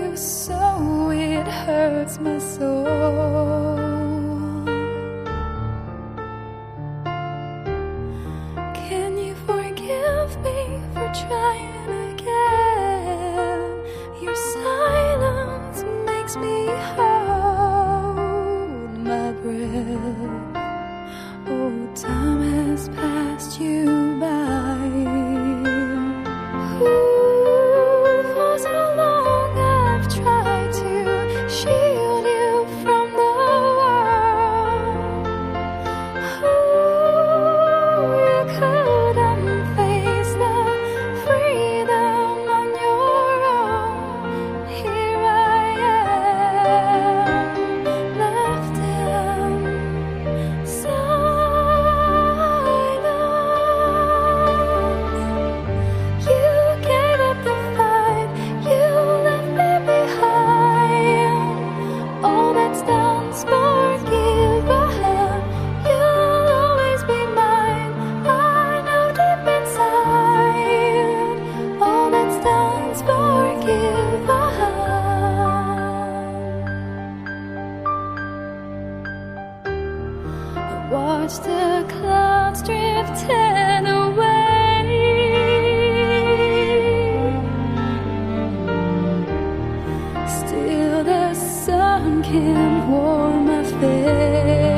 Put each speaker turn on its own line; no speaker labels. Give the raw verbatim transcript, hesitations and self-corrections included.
you so it hurts my soul. Can you forgive me for trying again? Your silence makes me hold my breath. Oh, time has passed you by. Ooh, for so long I've tried to shield you from the world. Ooh, you couldn't face the freedom on your own. Here I am, left in silence. You gave up the fight, you left me behind. All that's done's forgiven. You'll always be mine. I know deep inside, all that's done's forgiven. I watch the clouds drifting away. Still the sun can warm my face.